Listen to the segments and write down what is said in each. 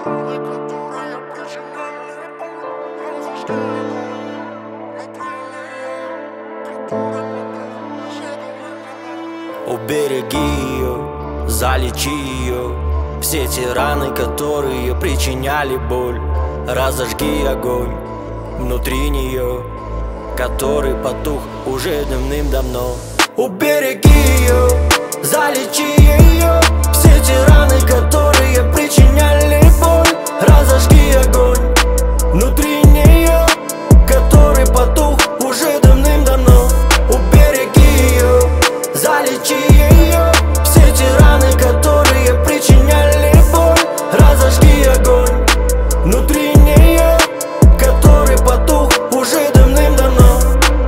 Убереги ее, залечи ее, все те раны, которые причиняли боль. Разожги огонь внутри нее, который потух уже давным-давно. Убереги ее, залечи ее, все те раны, которые причиняли боль. Разожги огонь внутри нее, который потух уже давным-давно. Убереги ее, залечи ее, все те раны, которые причиняли боль. Разожги огонь внутри нее, который потух уже давным-давно.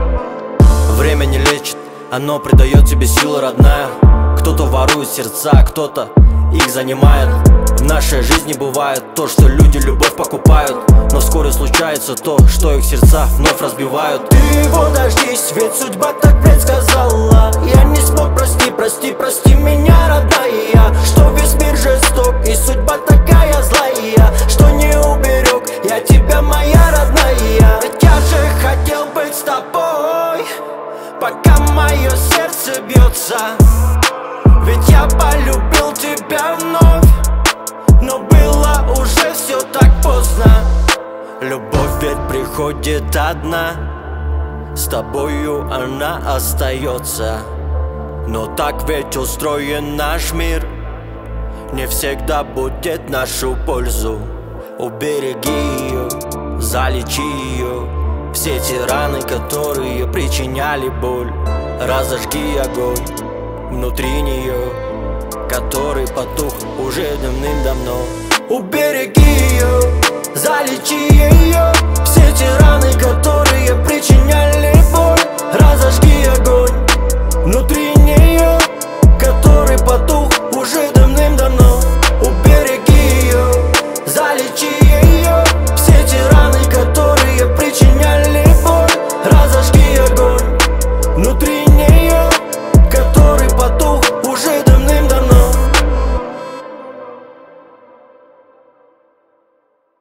Время не лечит, оно придает тебе силы, родная. Кто-то ворует сердца, кто-то их занимает. В нашей жизни бывает то, что люди любовь покупают, но вскоре случается то, что их сердца вновь разбивают. Ты его дождись, ведь судьба так предсказала. Я не смог, прости, прости, прости меня, родная, что весь мир жесток и судьба такая злая, что не уберег я тебя, моя родная. Ведь я же хотел быть с тобой, пока мое сердце бьется. Ведь я полюбил тебя вновь, но было уже все так поздно. Любовь ведь приходит одна, с тобою она остается. Но так ведь устроен наш мир, не всегда будет в нашу пользу. Убереги ее, залечи ее, все те раны, которые причиняли боль. Разожги огонь внутри нее, который потух уже давным-давно. Убереги ее, залечи ее, все те раны, которые причиняли боль. Разожги огонь внутри нее, который потух уже давным-давно. Убереги ее, залечи ее, все те раны, которые причиняли боль. Разожги огонь внутри